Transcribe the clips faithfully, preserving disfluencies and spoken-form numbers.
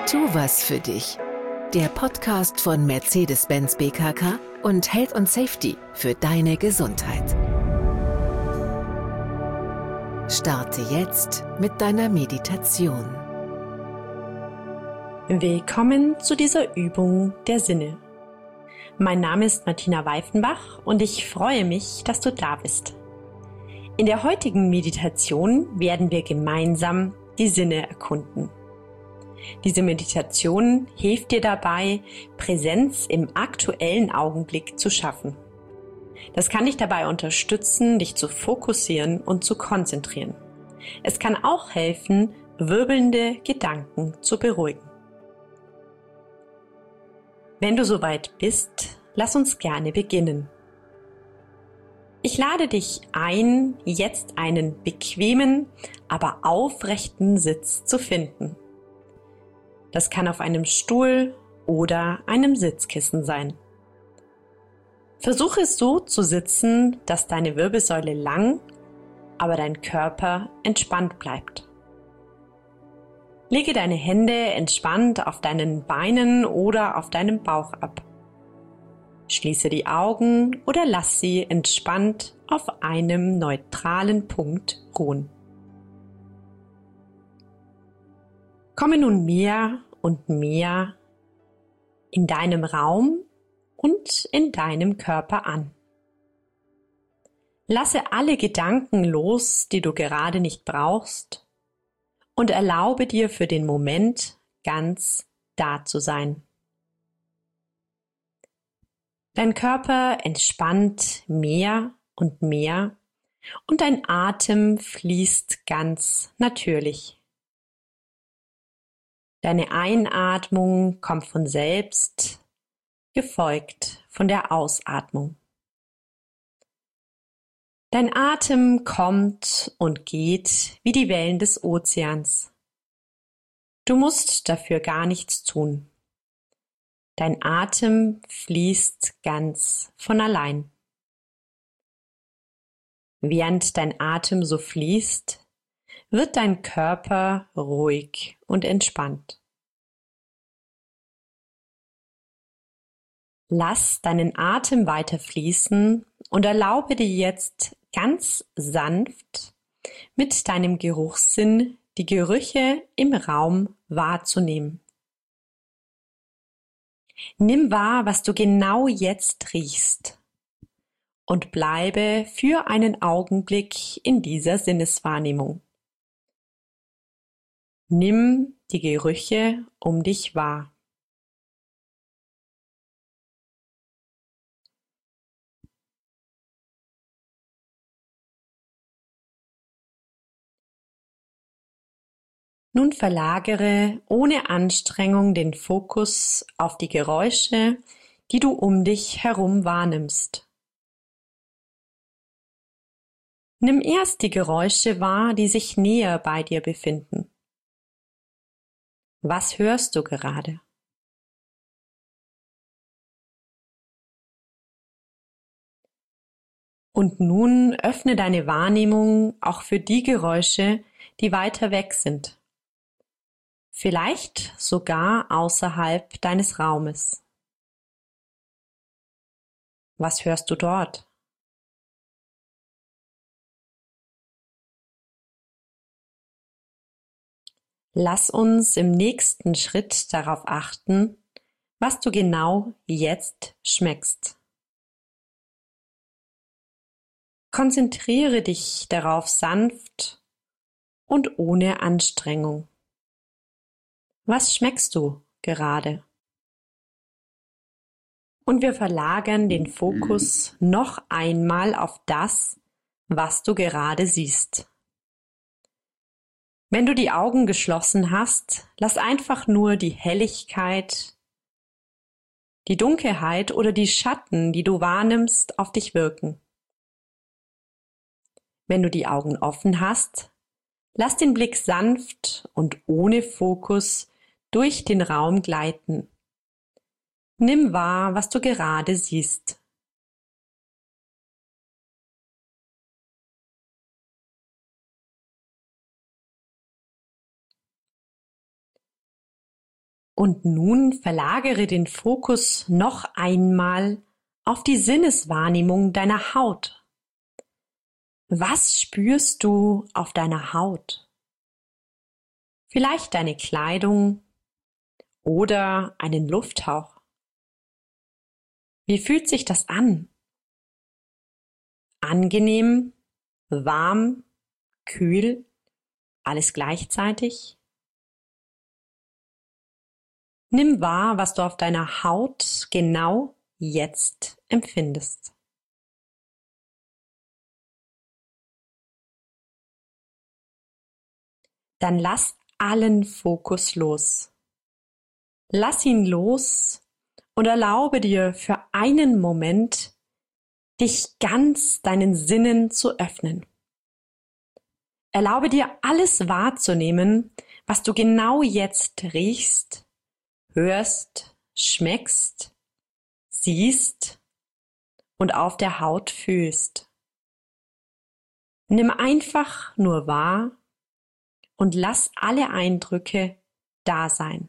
Tu was für dich. Der Podcast von Mercedes-Benz B K K und Health und Safety für deine Gesundheit. Starte jetzt mit deiner Meditation. Willkommen zu dieser Übung der Sinne. Mein Name ist Martina Weifenbach und ich freue mich, dass du da bist. In der heutigen Meditation werden wir gemeinsam die Sinne erkunden. Diese Meditation hilft dir dabei, Präsenz im aktuellen Augenblick zu schaffen. Das kann dich dabei unterstützen, dich zu fokussieren und zu konzentrieren. Es kann auch helfen, wirbelnde Gedanken zu beruhigen. Wenn du soweit bist, lass uns gerne beginnen. Ich lade dich ein, jetzt einen bequemen, aber aufrechten Sitz zu finden. Das kann auf einem Stuhl oder einem Sitzkissen sein. Versuche es so zu sitzen, dass deine Wirbelsäule lang, aber dein Körper entspannt bleibt. Lege deine Hände entspannt auf deinen Beinen oder auf deinem Bauch ab. Schließe die Augen oder lass sie entspannt auf einem neutralen Punkt ruhen. Komme nun mehr und mehr in deinem Raum und in deinem Körper an. Lasse alle Gedanken los, die du gerade nicht brauchst, und erlaube dir für den Moment ganz da zu sein. Dein Körper entspannt mehr und mehr und dein Atem fließt ganz natürlich. Deine Einatmung kommt von selbst, gefolgt von der Ausatmung. Dein Atem kommt und geht wie die Wellen des Ozeans. Du musst dafür gar nichts tun. Dein Atem fließt ganz von allein. Während dein Atem so fließt, wird dein Körper ruhig und entspannt. Lass deinen Atem weiter fließen und erlaube dir jetzt ganz sanft mit deinem Geruchssinn die Gerüche im Raum wahrzunehmen. Nimm wahr, was du genau jetzt riechst und bleibe für einen Augenblick in dieser Sinneswahrnehmung. Nimm die Gerüche um dich wahr. Nun verlagere ohne Anstrengung den Fokus auf die Geräusche, die du um dich herum wahrnimmst. Nimm erst die Geräusche wahr, die sich näher bei dir befinden. Was hörst du gerade? Und nun öffne deine Wahrnehmung auch für die Geräusche, die weiter weg sind. Vielleicht sogar außerhalb deines Raumes. Was hörst du dort? Lass uns im nächsten Schritt darauf achten, was du genau jetzt schmeckst. Konzentriere dich darauf sanft und ohne Anstrengung. Was schmeckst du gerade? Und wir verlagern den Fokus noch einmal auf das, was du gerade siehst. Wenn du die Augen geschlossen hast, lass einfach nur die Helligkeit, die Dunkelheit oder die Schatten, die du wahrnimmst, auf dich wirken. Wenn du die Augen offen hast, lass den Blick sanft und ohne Fokus durch den Raum gleiten. Nimm wahr, was du gerade siehst. Und nun verlagere den Fokus noch einmal auf die Sinneswahrnehmung deiner Haut. Was spürst du auf deiner Haut? Vielleicht deine Kleidung oder einen Lufthauch. Wie fühlt sich das an? Angenehm, warm, kühl, alles gleichzeitig? Nimm wahr, was du auf deiner Haut genau jetzt empfindest. Dann lass allen Fokus los. Lass ihn los und erlaube dir für einen Moment, dich ganz deinen Sinnen zu öffnen. Erlaube dir alles wahrzunehmen, was du genau jetzt riechst, hörst, schmeckst, siehst und auf der Haut fühlst. Nimm einfach nur wahr und lass alle Eindrücke da sein.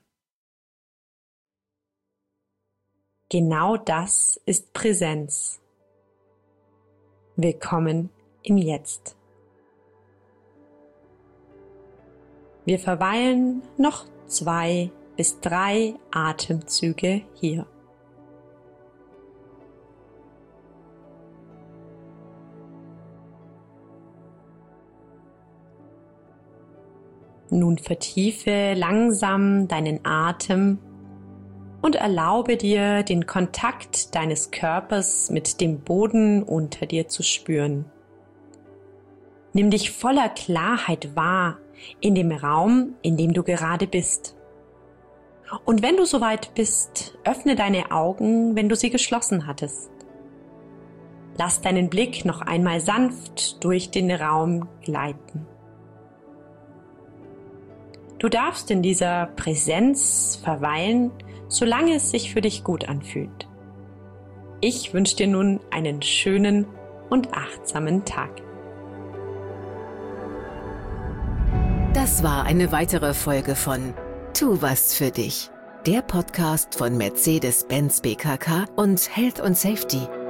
Genau das ist Präsenz. Willkommen im Jetzt. Wir verweilen noch zwei bis drei Atemzüge hier. Nun vertiefe langsam deinen Atem und erlaube dir, den Kontakt deines Körpers mit dem Boden unter dir zu spüren. Nimm dich voller Klarheit wahr in dem Raum, in dem du gerade bist. Und wenn du soweit bist, öffne deine Augen, wenn du sie geschlossen hattest. Lass deinen Blick noch einmal sanft durch den Raum gleiten. Du darfst in dieser Präsenz verweilen, solange es sich für dich gut anfühlt. Ich wünsche dir nun einen schönen und achtsamen Tag. Das war eine weitere Folge von Tu was für dich, der Podcast von Mercedes-Benz B K K und Health und Safety.